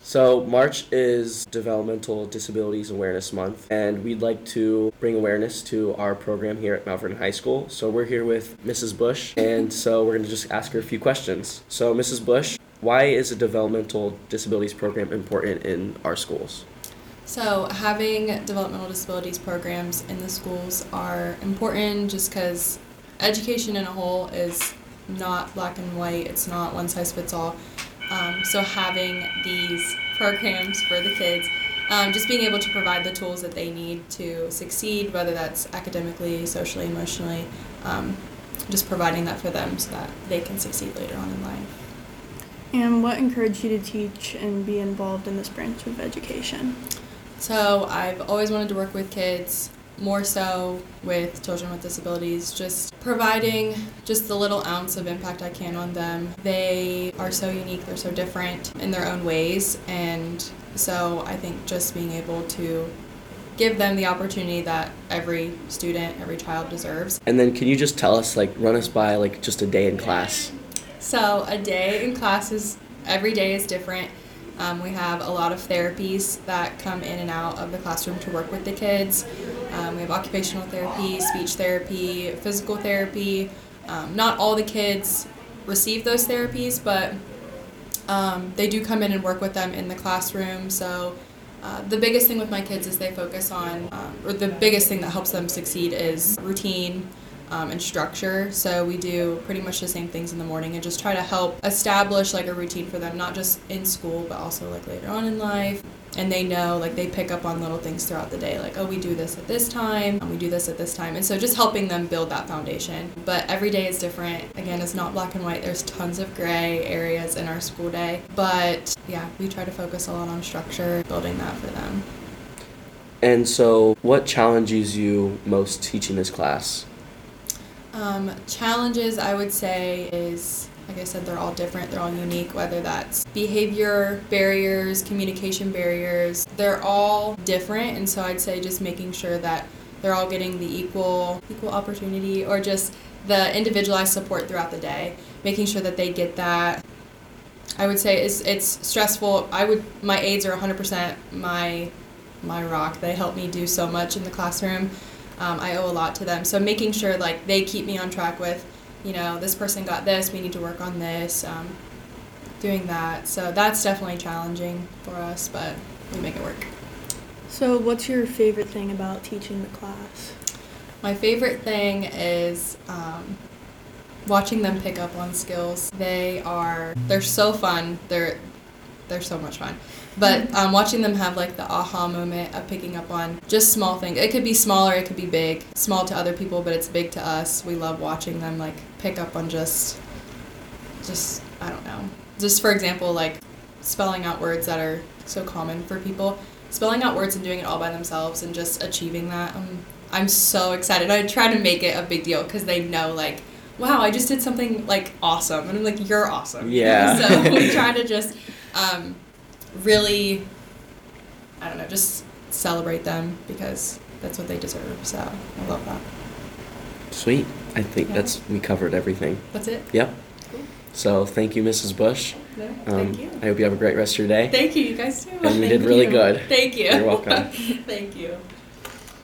So March is Developmental Disabilities Awareness Month, and we'd like to bring awareness to our program here at Mount Vernon High School. So we're here with Mrs. Bush, and so we're going to just ask her a few questions. So Mrs. Bush, why is a developmental disabilities program important in our schools? So having developmental disabilities programs in the schools are important just because education in a whole is not black and white. It's not one size fits all. So having these programs for the kids, just being able to provide the tools that they need to succeed, whether that's academically, socially, emotionally, just providing that for them so that they can succeed later on in life. And what encouraged you to teach and be involved in this branch of education? So I've always wanted to work with kids, more so with children with disabilities, just providing just the little ounce of impact I can on them. They are so unique, they're so different in their own ways, and so I think just being able to give them the opportunity that every student, every child deserves. And then can you just tell us, run us by just a day in class? So a day in class every day is different. We have a lot of therapies that come in and out of the classroom to work with the kids. We have occupational therapy, speech therapy, physical therapy. Not all the kids receive those therapies, but they do come in and work with them in the classroom. So the biggest thing with my kids is they focus on, or the biggest thing that helps them succeed is routine, and structure. So we do pretty much the same things in the morning and just try to help establish a routine for them, not just in school, but also later on in life. And they know, they pick up on little things throughout the day, we do this at this time, we do this at this time. And so just helping them build that foundation. But every day is different. Again, it's not black and white. There's tons of gray areas in our school day. But yeah, we try to focus a lot on structure, building that for them. And so what challenges you most teaching this class? Challenges, I would say, is, like I said, they're all different, they're all unique, whether that's behavior barriers, communication barriers, they're all different, and so I'd say just making sure that they're all getting the equal opportunity, or just the individualized support throughout the day, making sure that they get that. I would say it's stressful. My aides are 100% my rock. They help me do so much in the classroom. I owe a lot to them. So making sure they keep me on track with, this person got this, we need to work on this, doing that. So that's definitely challenging for us, but we make it work. So what's your favorite thing about teaching the class? My favorite thing is watching them pick up on skills. They're so fun. They're so much fun. But watching them have the aha moment of picking up on just small things. It could be small or it could be big. Small to other people, but it's big to us. We love watching them pick up on just I don't know. Just for example, spelling out words that are so common for people. Spelling out words and doing it all by themselves and just achieving that. I'm so excited. I try to make it a big deal because they know wow, I just did something awesome. And I'm you're awesome. Yeah. So we try to just really, I don't know, just celebrate them because that's what they deserve. So I love that. Sweet. I think we covered everything. That's it? Yep. Cool. So thank you, Mrs. Bush. No, thank you. I hope you have a great rest of your day. Thank you, you guys too. And you did really good. Thank you. You're welcome. Thank you.